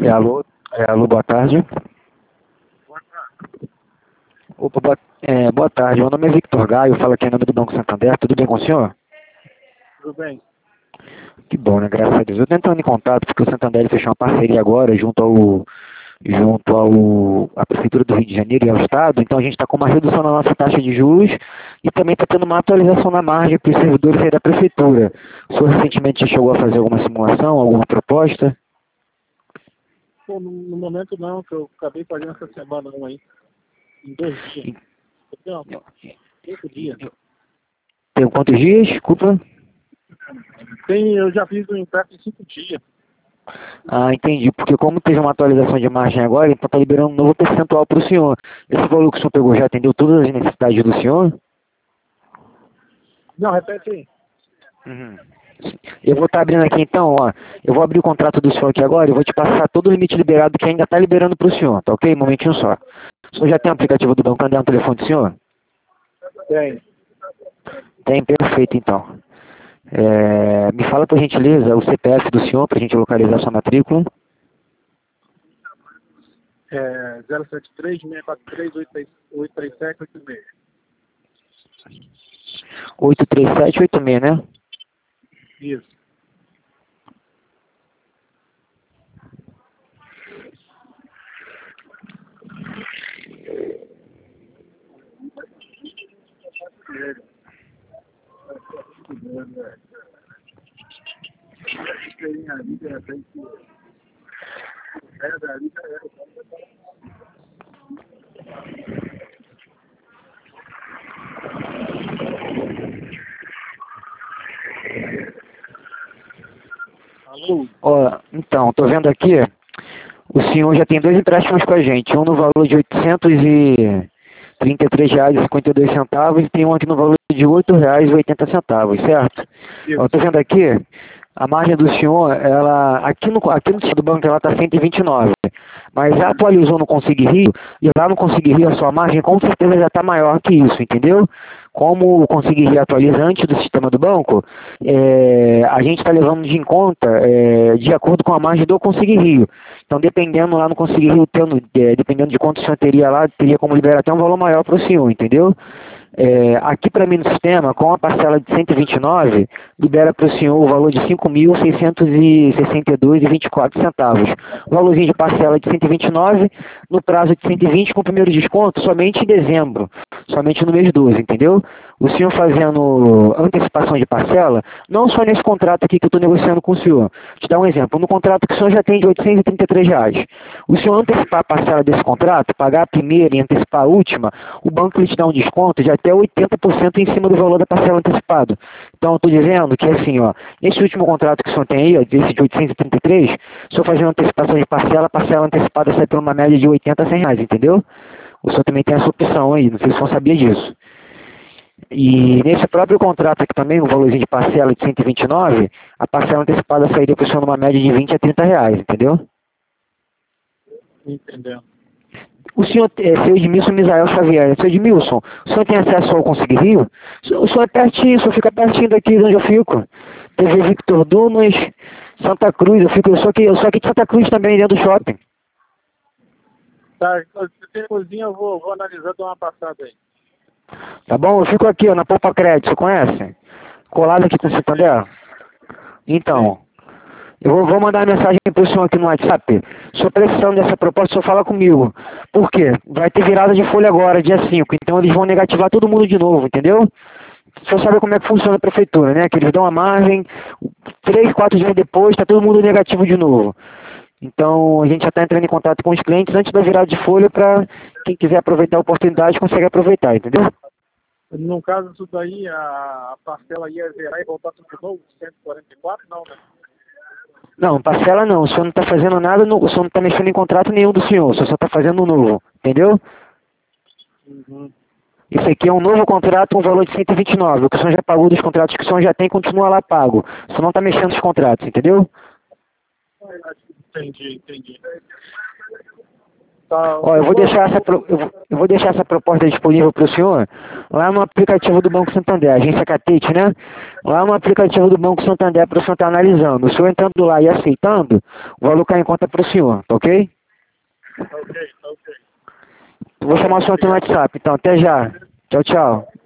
Alô, boa tarde. Opa, boa tarde. Meu nome é Victor Gaio, falo aqui em nome do Banco Santander. Tudo bem com o senhor? Tudo bem. Que bom, né? Graças a Deus. Eu estou entrando em contato porque o Santander fechou uma parceria agora junto à Prefeitura do Rio de Janeiro e ao Estado. Então a gente está com uma redução na nossa taxa de juros e também está tendo uma atualização na margem para os servidores aí da Prefeitura. O senhor recentemente já chegou a fazer alguma simulação, alguma proposta? Pô, no momento não, que eu acabei fazendo essa semana um aí. Em 2 dias. Não, 5 dias. Tem quantos dias? Desculpa. Eu já fiz o empréstimo em 5 dias. Ah, entendi. Porque como teve uma atualização de margem agora, então está liberando um novo percentual para o senhor. Esse valor que o senhor pegou já atendeu todas as necessidades do senhor? Não, repete aí. Uhum. Eu vou estar abrindo aqui então, ó. Eu vou abrir o contrato do senhor aqui agora e vou te passar todo o limite liberado que ainda está liberando para o senhor, tá ok? Um momentinho só. O senhor já tem o aplicativo do Banco Santander no telefone do senhor? Tem. Tem, perfeito então. Me fala por gentileza o CPF do senhor para a gente localizar sua matrícula. 073 643 837 86. 83786, né? Isso. Alô? Ó, então, tô vendo aqui, o senhor já tem dois empréstimos com a gente, um no valor de R$833,52 e tem um aqui no valor de R$8,80, certo? Eu Isso. tô vendo aqui, a margem do senhor, ela, aqui no site do banco ela está 129, mas já atualizou no Consigue Rio, e lá no Consigue Rio a sua margem com certeza já está maior que isso, entendeu? Como o Consigue Rio atualiza antes do sistema do banco, a gente está levando em conta de acordo com a margem do Consigue Rio. Então, dependendo lá no Consigue Rio, dependendo de quanto o senhor teria lá, teria como liberar até um valor maior para o senhor, entendeu? Aqui para mim no sistema, com a parcela de 129, libera para o senhor o valor de R$ 5.662,24. O valorzinho de parcela de 129, no prazo de 120, com o primeiro desconto, somente em dezembro, somente no mês 12, entendeu? O senhor fazendo antecipação de parcela, não só nesse contrato aqui que eu estou negociando com o senhor. Vou te dar um exemplo, no contrato que o senhor já tem de R$ 833, o senhor antecipar a parcela desse contrato, pagar a primeira e antecipar a última, o banco ele te dá um desconto de até 80% em cima do valor da parcela antecipada. Então, eu estou dizendo que assim, ó, nesse último contrato que o senhor tem aí, ó, desse de 833, se o senhor fazer uma antecipação de parcela, a parcela antecipada sai por uma média de 80 a 100 reais, entendeu? O senhor também tem essa opção aí, não sei se o senhor sabia disso. E nesse próprio contrato aqui também, o valorzinho de parcela de 129, a parcela antecipada sairia para o senhor numa média de 20 a 30 reais, entendeu? Entendendo. O senhor, seu Edmilson Misael Xavier, seu Edmilson, o senhor tem acesso ao Consigue Rio? O senhor é pertinho, o senhor fica pertinho daqui de onde eu fico. TV Victor Dumas, Santa Cruz, eu sou aqui de Santa Cruz também, dentro do shopping. Tá, se tem coisinha, eu vou analisar, dar uma passada aí. Tá bom? Eu fico aqui, ó, na Poupa Crédito, você conhece? Colado aqui com o Santander. Então, eu vou mandar uma mensagem para o senhor aqui no WhatsApp. Se o senhor precisando dessa proposta, o senhor fala comigo. Por quê? Vai ter virada de folha agora, dia 5. Então eles vão negativar todo mundo de novo, entendeu? O senhor sabe como é que funciona a prefeitura, né? Que eles dão a margem, 3, 4 dias depois, está todo mundo negativo de novo. Então a gente já está entrando em contato com os clientes antes da virada de folha para quem quiser aproveitar a oportunidade consegue aproveitar, entendeu? No caso, isso daí, a parcela ia zerar e voltar tudo de novo, 144, não, né? Não, parcela não. O senhor não está fazendo nada, o senhor não está mexendo em contrato nenhum do senhor. O senhor só está fazendo um novo, entendeu? Uhum. Isso aqui é um novo contrato, um valor de 129. O que o senhor já pagou dos contratos que o senhor já tem, continua lá pago. O senhor não está mexendo nos contratos, entendeu? Entendi. Tá, Ó, eu vou deixar essa proposta disponível para o senhor lá no aplicativo do Banco Santander, agência Catete, né? Lá no aplicativo do Banco Santander para o senhor estar analisando. O senhor entrando lá e aceitando, o valor cai em conta para o senhor, tá ok? Tá ok, tá ok. Vou chamar o senhor aqui no WhatsApp, então até já. Tchau, tchau.